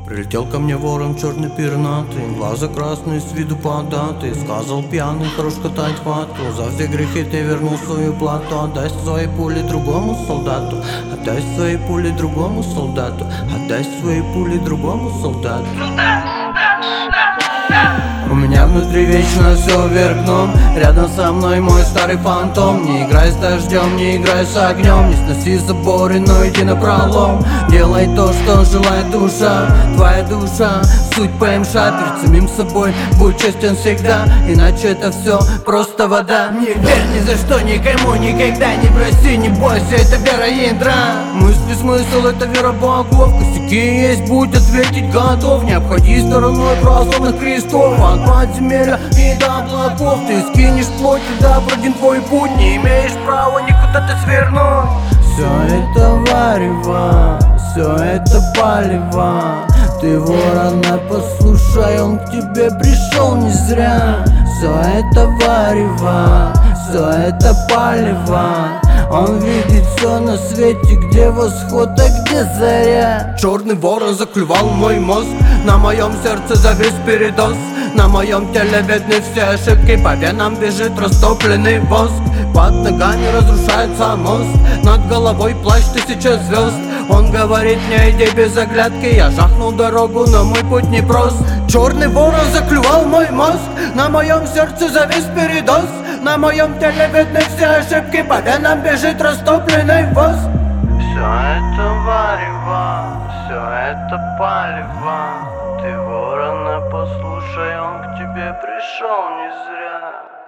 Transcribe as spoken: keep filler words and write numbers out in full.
Прилетел ко мне ворон черный пернатый, глаза красные, с виду податый. Сказал пьяный, хорош катать вату, за все грехи ты вернул свою плату. Отдай свои пули другому солдату, отдай свои пули другому солдату, отдай свои пули другому солдату. У меня внутри вечно все вверх дном, рядом со мной мой старый фантом. Не играй с дождем, не играй с огнем, не сноси заборы, но иди напролом. Делай то, что желает душа, твоя душа, суть ПМШ. Перед самим собой будь честен всегда, иначе это все просто вода. Не верь ни за что никому, никогда не проси, не бойся, это вера ядра. Мысли, смысл, это вера богов, косяки есть, будь ответить готов. Не обходи стороной православных крестов, от подземелья и до облаков. Ты скинешь плоть, да пройден твой путь, не имеешь права никуда ты свернуть. Все это варево, все это палево. Ты ворона послушай, он к тебе пришел не зря. Все это варево, все это палево. Он видит все на свете, где восход, а где заря. Черный ворон заклювал мой мозг, на моем сердце завис передоз. На моем теле видны все ошибки, по венам бежит растопленный воск. Под ногами разрушается мост, над головой плащ тысяча звезд. Он говорит мне, иди без оглядки, я жахнул дорогу, но мой путь не прост. Черный ворон заклювал мой мозг, на моем сердце завис передоз. На моем теле видны все ошибки, по венам бежит растопленный воск. Все это варево, все это палево. Ты ворона послушай, он к тебе пришел не зря.